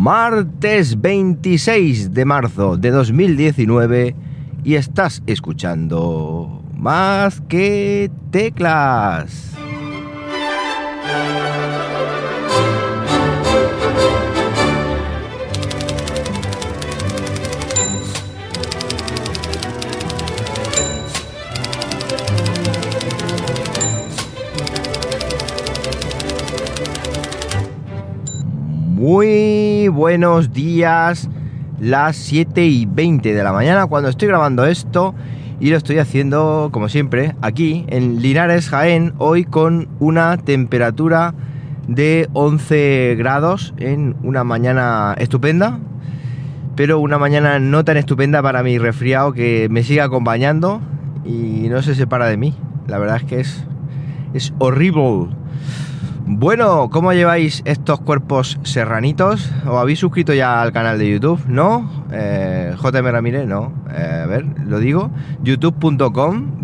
Martes 26 de marzo de 2019 y estás escuchando Más que Teclas. Muy buenos días, las 7:20 de la mañana cuando estoy grabando esto y lo estoy haciendo como siempre aquí en Linares, Jaén, hoy con una temperatura de 11 grados en una mañana estupenda, pero una mañana no tan estupenda para mi resfriado que me sigue acompañando y no se separa de mí. La verdad es que es horrible. Bueno, ¿cómo lleváis estos cuerpos serranitos? ¿Os habéis suscrito ya al canal de YouTube? ¿No? JM Ramírez, no. A ver, lo digo. youtube.com/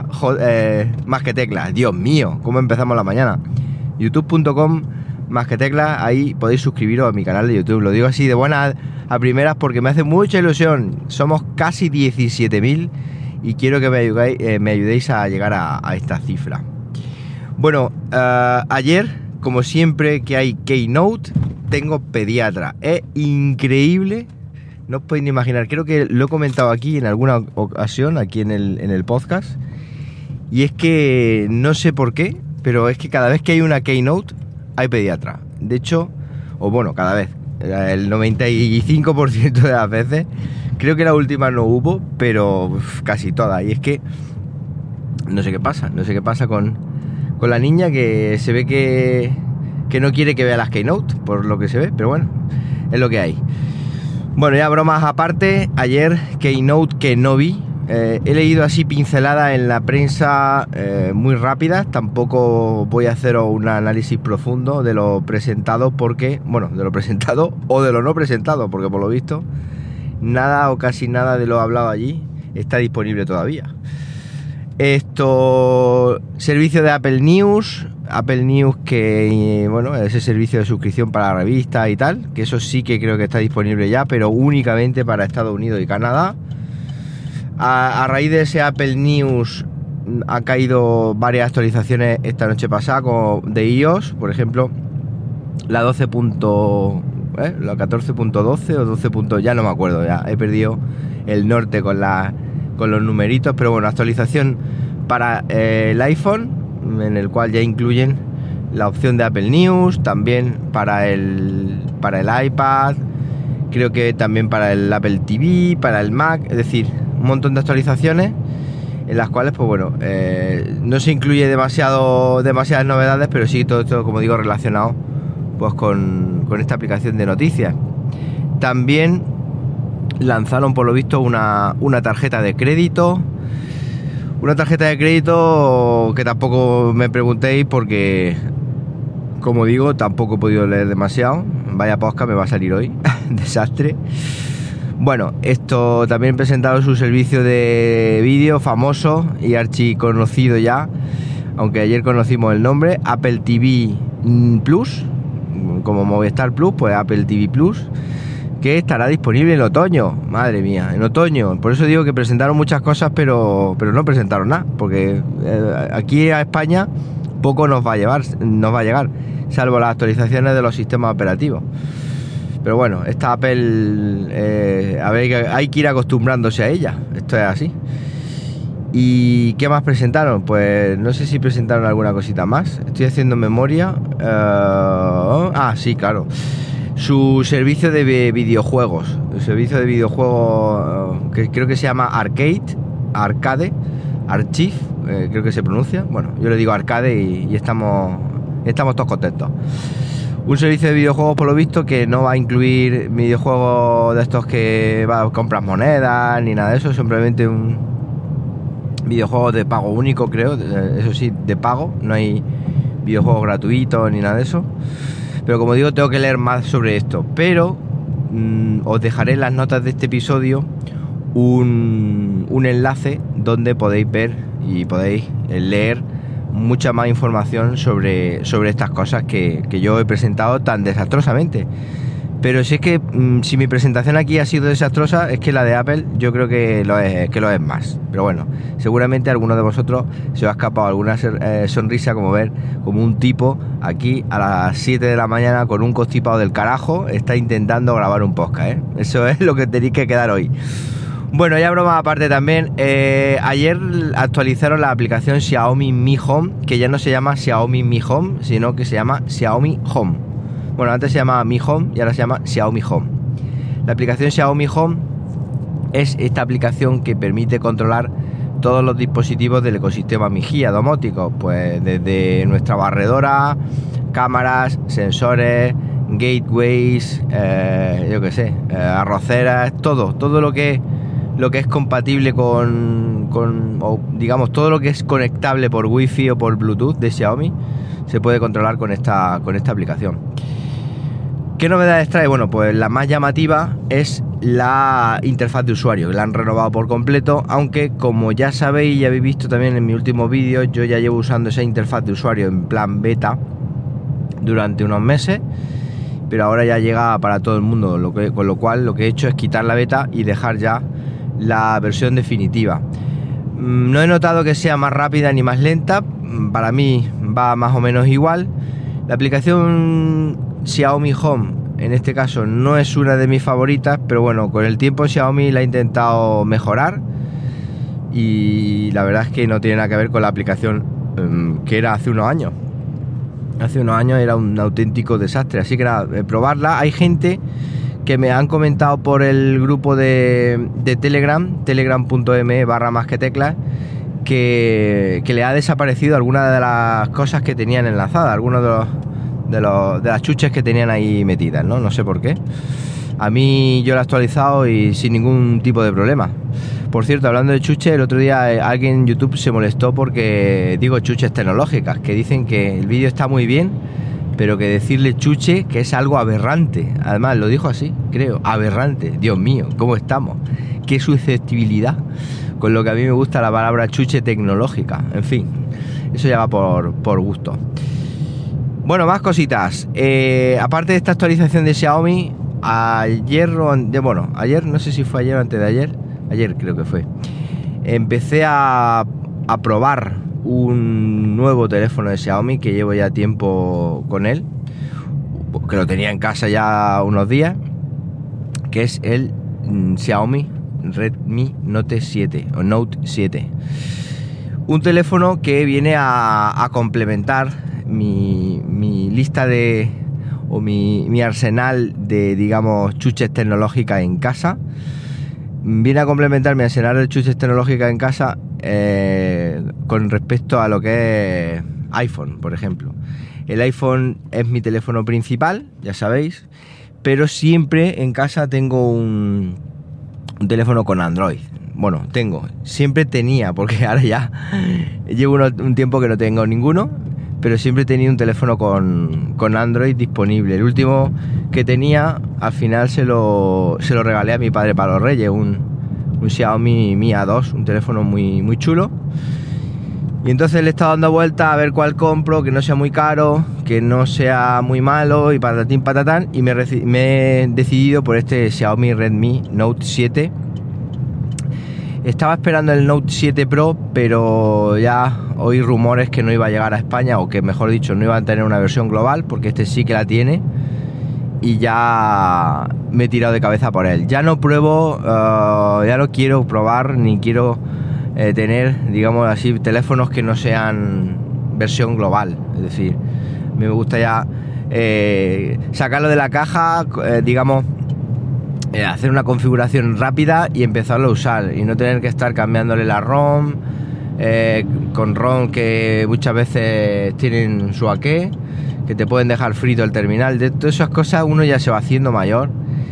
más que teclas. Dios mío, ¿cómo empezamos la mañana? youtube.com/ más que teclas. Ahí podéis suscribiros a mi canal de YouTube. Lo digo así de buenas a primeras porque me hace mucha ilusión. Somos casi 17.000 y quiero que me ayudéis a llegar a esta cifra. Bueno, ayer, como siempre que hay Keynote, tengo pediatra. Es increíble, no os podéis ni imaginar. Creo que lo he comentado aquí en alguna ocasión, aquí en el podcast. Y es que no sé por qué, pero es que cada vez que hay una Keynote, hay pediatra. De hecho, o bueno, cada vez, el 95% de las veces. Creo que la última no hubo, pero casi todas. Y es que no sé qué pasa con la niña, que se ve que no quiere que vea las Keynote, por lo que se ve, pero bueno, es lo que hay. Bueno, ya bromas aparte, ayer Keynote que no vi, he leído así pinceladas en la prensa muy rápidas, tampoco voy a hacer un análisis profundo de lo presentado, porque, bueno, de lo presentado o de lo no presentado, porque por lo visto, nada o casi nada de lo hablado allí está disponible todavía. Servicio de Apple News que, bueno, ese servicio de suscripción para la revista y tal, que eso sí que creo que está disponible ya, pero únicamente para Estados Unidos y Canadá. A raíz de ese Apple News ha caído varias actualizaciones esta noche pasada, como de iOS, por ejemplo, la 14.12 o 12. Ya no me acuerdo, ya he perdido el norte con los numeritos, pero bueno, actualización para el iPhone, en el cual ya incluyen la opción de Apple News, también para el iPad, creo que también para el Apple TV, para el Mac, es decir, un montón de actualizaciones en las cuales, pues bueno, no se incluye demasiadas novedades, pero sí todo esto, como digo, relacionado pues con esta aplicación de noticias. También lanzaron, por lo visto, una tarjeta de crédito. Una tarjeta de crédito que tampoco me preguntéis porque, como digo, tampoco he podido leer demasiado. Vaya podcast me va a salir hoy. Desastre. Bueno, esto también presentaron su servicio de vídeo famoso y archiconocido ya, aunque ayer conocimos el nombre, Apple TV Plus, como Movistar Plus, pues Apple TV Plus, que estará disponible en otoño. Madre mía, en otoño. Por eso digo que presentaron muchas cosas, pero no presentaron nada, porque aquí a España poco nos va a llegar, salvo las actualizaciones de los sistemas operativos. Pero bueno, esta Apple, a ver, hay que ir acostumbrándose a ella. Esto es así. ¿Y qué más presentaron? Pues no sé si presentaron alguna cosita más. Estoy haciendo memoria. Sí, claro. Su servicio de videojuegos. El servicio de videojuegos que creo que se llama Arcade, creo que se pronuncia. Bueno, yo le digo Arcade y estamos todos contentos. Un servicio de videojuegos, por lo visto, que no va a incluir videojuegos de estos que compras monedas ni nada de eso, simplemente un videojuego de pago único, creo, eso sí, de pago, no hay videojuegos gratuitos ni nada de eso. Pero como digo, tengo que leer más sobre esto, pero os dejaré en las notas de este episodio un enlace donde podéis ver y podéis leer mucha más información sobre estas cosas que yo he presentado tan desastrosamente. Pero si es que si mi presentación aquí ha sido desastrosa, es que la de Apple yo creo que lo es más. Pero bueno, seguramente a alguno de vosotros se os ha escapado alguna sonrisa, como ver como un tipo aquí a las 7 de la mañana con un constipado del carajo está intentando grabar un podcast, ¿eh? Eso es lo que tenéis que quedar hoy. Bueno, ya broma aparte también, ayer actualizaron la aplicación Xiaomi Mi Home, que ya no se llama Xiaomi Mi Home, sino que se llama Xiaomi Home. Bueno, antes se llamaba Mi Home y ahora se llama Xiaomi Home. La aplicación Xiaomi Home es esta aplicación que permite controlar todos los dispositivos del ecosistema Mi Hía domótico, pues desde nuestra barredora, cámaras, sensores, gateways, yo qué sé, arroceras, todo lo que es compatible o digamos todo lo que es conectable por Wi-Fi o por Bluetooth de Xiaomi se puede controlar con esta aplicación. ¿Qué novedades trae? Bueno, pues la más llamativa es la interfaz de usuario, que la han renovado por completo, aunque como ya sabéis y habéis visto también en mi último vídeo, yo ya llevo usando esa interfaz de usuario en plan beta durante unos meses, pero ahora ya llega para todo el mundo, con lo cual lo que he hecho es quitar la beta y dejar ya la versión definitiva. No he notado que sea más rápida ni más lenta, para mí va más o menos igual. La aplicación Xiaomi Home en este caso no es una de mis favoritas, pero bueno, con el tiempo Xiaomi la ha intentado mejorar y la verdad es que no tiene nada que ver con la aplicación que era hace unos años. Hace unos años era un auténtico desastre, así que nada, probarla. Hay gente que me han comentado por el grupo de Telegram, telegram.me/masqueteclas, que le ha desaparecido alguna de las cosas que tenían enlazadas, algunos de las chuches que tenían ahí metidas, no sé por qué. A mí yo lo he actualizado y sin ningún tipo de problema. Por cierto, hablando de chuches, el otro día alguien en YouTube se molestó porque digo chuches tecnológicas, que dicen que el vídeo está muy bien, pero que decirle chuche que es algo aberrante. Además lo dijo así, creo, aberrante. Dios mío, ¿cómo estamos? Qué susceptibilidad con lo que a mí me gusta la palabra chuche tecnológica. En fin, eso ya va por gusto. Bueno, más cositas. Aparte de esta actualización de Xiaomi, ayer, no sé si fue ayer o antes de ayer creo que fue, empecé a probar un nuevo teléfono de Xiaomi que llevo ya tiempo con él, que lo tenía en casa ya unos días, que es el Xiaomi Redmi Note 7 o Note 7. Un teléfono que viene a complementar mi lista mi arsenal de, digamos, chuches tecnológicas en casa. Viene a complementar mi arsenal de chuches tecnológicas en casa con respecto a lo que es iPhone, por ejemplo. El iPhone es mi teléfono principal, ya sabéis, pero siempre en casa tengo un teléfono con Android. Bueno, siempre tenía, porque ahora ya llevo un tiempo que no tengo ninguno, pero siempre he tenido un teléfono con Android disponible. El último que tenía, al final se lo regalé a mi padre para los Reyes, un Xiaomi Mi A2, un teléfono muy, muy chulo. Y entonces le he estado dando vuelta a ver cuál compro, que no sea muy caro, que no sea muy malo y patatín patatán, y me he decidido por este Xiaomi Redmi Note 7. Estaba esperando el Note 7 Pro, pero ya oí rumores que no iba a llegar a España, o que mejor dicho no iba a tener una versión global, porque este sí que la tiene, y ya me he tirado de cabeza por él. Ya no quiero probar ni quiero tener, digamos así, teléfonos que no sean versión global. Es decir, me gusta ya sacarlo de la caja, digamos, hacer una configuración rápida y empezarlo a usar, y no tener que estar cambiándole la ROM, con ROM que muchas veces tienen su aqué, que te pueden dejar frito el terminal. De todas esas cosas uno ya se va haciendo mayor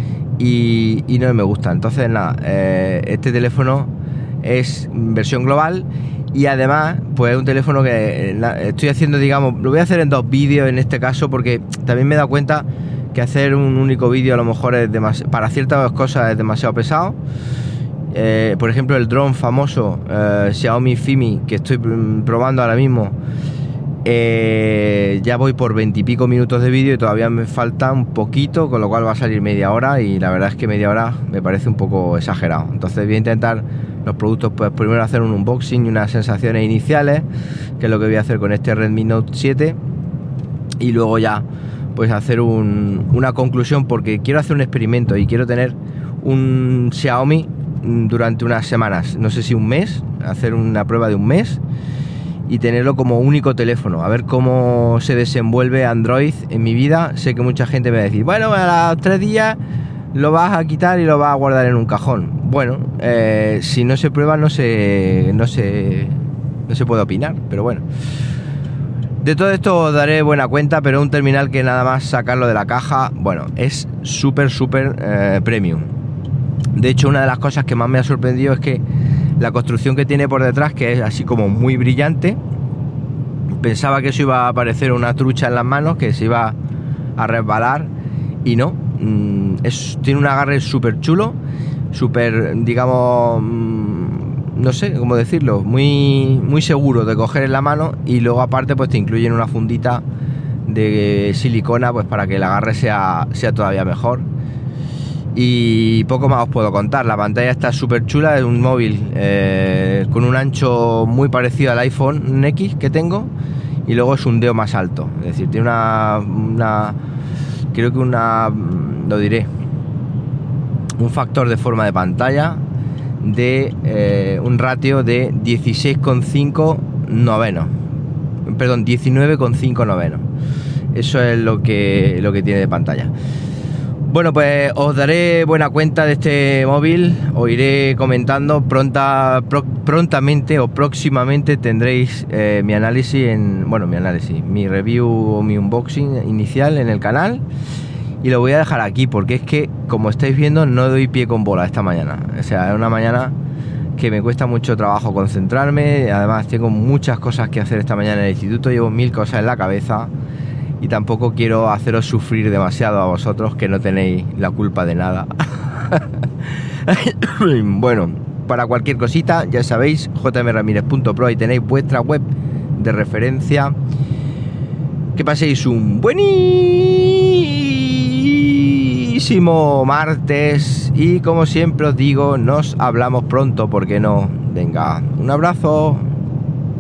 y no me gusta. Entonces nada, este teléfono es versión global, y además pues es un teléfono que estoy haciendo, digamos, lo voy a hacer en 2 vídeos en este caso, porque también me he dado cuenta que hacer un único vídeo a lo mejor es para ciertas cosas es demasiado pesado. Por ejemplo, el dron famoso Xiaomi Fimi, que estoy probando ahora mismo, Ya voy por 20 y pico minutos de vídeo y todavía me falta un poquito, con lo cual va a salir media hora, y la verdad es que media hora me parece un poco exagerado. Entonces voy a intentar los productos, pues primero hacer un unboxing y unas sensaciones iniciales, que es lo que voy a hacer con este Redmi Note 7, y luego ya pues hacer una conclusión, porque quiero hacer un experimento y quiero tener un Xiaomi durante unas semanas, no sé si un mes, hacer una prueba de un mes y tenerlo como único teléfono, a ver cómo se desenvuelve Android en mi vida. Sé que mucha gente me va a decir, bueno, a los 3 días lo vas a quitar y lo vas a guardar en un cajón. Bueno, si no se prueba no se puede opinar, pero bueno. De todo esto os daré buena cuenta, pero un terminal que nada más sacarlo de la caja, bueno, es súper premium. De hecho, una de las cosas que más me ha sorprendido es que la construcción que tiene por detrás, que es así como muy brillante. Pensaba que eso iba a parecer una trucha en las manos, que se iba a resbalar, y no. Tiene un agarre súper chulo, súper, digamos, no sé cómo decirlo, muy seguro de coger en la mano, y luego aparte pues te incluyen una fundita de silicona pues para que el agarre sea todavía mejor. Y poco más os puedo contar. La pantalla está súper chula, es un móvil con un ancho muy parecido al iPhone X que tengo, y luego es un dedo más alto, es decir, tiene creo que lo diré, un factor de forma de pantalla de un ratio de 16,5 novenos, perdón, 19,5 novenos. Eso es lo que tiene de pantalla. Bueno, pues os daré buena cuenta de este móvil, os iré comentando prontamente o próximamente. Tendréis mi review o mi unboxing inicial en el canal, y lo voy a dejar aquí porque es que, como estáis viendo, no doy pie con bola esta mañana. O sea, es una mañana que me cuesta mucho trabajo concentrarme, además tengo muchas cosas que hacer esta mañana en el instituto, llevo 1000 cosas en la cabeza. Y tampoco quiero haceros sufrir demasiado a vosotros, que no tenéis la culpa de nada. Bueno, para cualquier cosita, ya sabéis, jmramirez.pro, y tenéis vuestra web de referencia. Que paséis un buenísimo martes, y como siempre os digo, nos hablamos pronto, ¿por qué no? Venga, un abrazo.